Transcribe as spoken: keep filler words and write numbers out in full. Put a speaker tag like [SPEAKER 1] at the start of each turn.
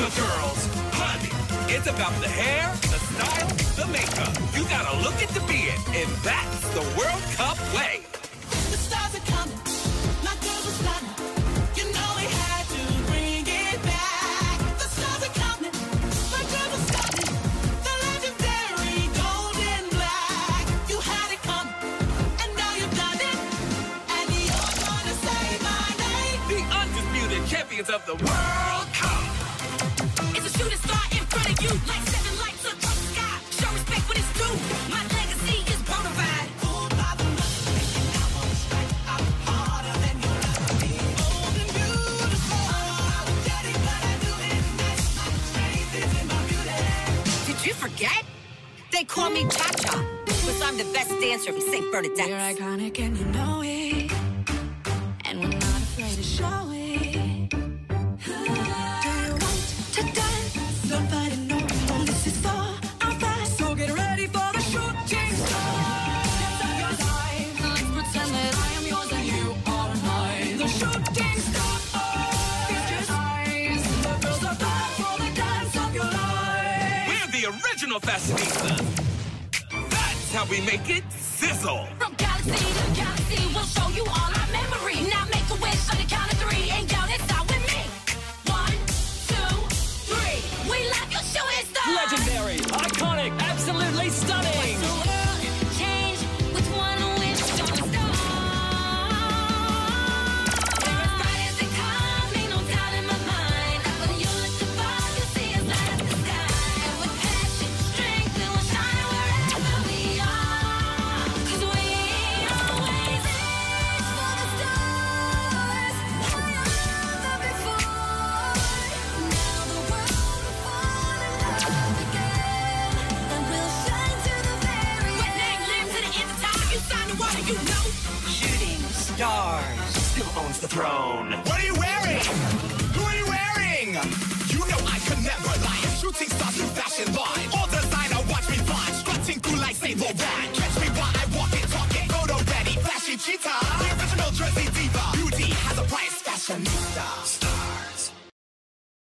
[SPEAKER 1] the girls, honey. It's about the hair, the style, the makeup. You gotta look it to be it, and that's the World Cup way.
[SPEAKER 2] The stars are coming, my girls are stunning. You know we had to bring it back. The stars are coming, my girls are stunning. The legendary golden black. You had it coming, and now you've done it. And you're gonna say my name.
[SPEAKER 1] The undisputed champions of the World Cup.
[SPEAKER 2] It's a shooting star in front of you, like seven lights across the sky. Show respect when it's due. My legacy is bona fide. Fooled by the money, and I won't strike out harder than you love me. Old and beautiful. I'm dirty, but I do it nice. My strength is in my beauty.
[SPEAKER 3] Did you forget? They call me Cha-Cha, because I'm the best dancer in Saint Bernadette.
[SPEAKER 2] You're iconic and you know it, and we're not afraid to show it. Do you want to dance? Somebody know this is for our fast. So get ready for the shooting star. Dance of your life. Let's pretend that I am yours and you are mine. The shooting star. Features eyes. The girls are back for the dance of your life.
[SPEAKER 1] We're the original fashionistas. That's how we make it sizzle.
[SPEAKER 2] From galaxy to galaxy, we'll show you all our memory. Now make a wish on the count of three, and y'all dance out with me. One, two, three. We love your shooting star.
[SPEAKER 4] Legendary, iconic, absolutely stunning.
[SPEAKER 2] The world change with one wish on a star. We're as bright as they come, ain't no doubt in my mind. When you look above, you see us light up the sky. And with passion, strength, we will shine wherever we are. 'Cause we always reach for the stars. Higher than before. Now the world will fall in love again, and we'll shine to the very end. With name, limb to the end of time, you sign the water, you know.
[SPEAKER 3] Shooting stars.
[SPEAKER 1] Still owns the throne. What are you wearing?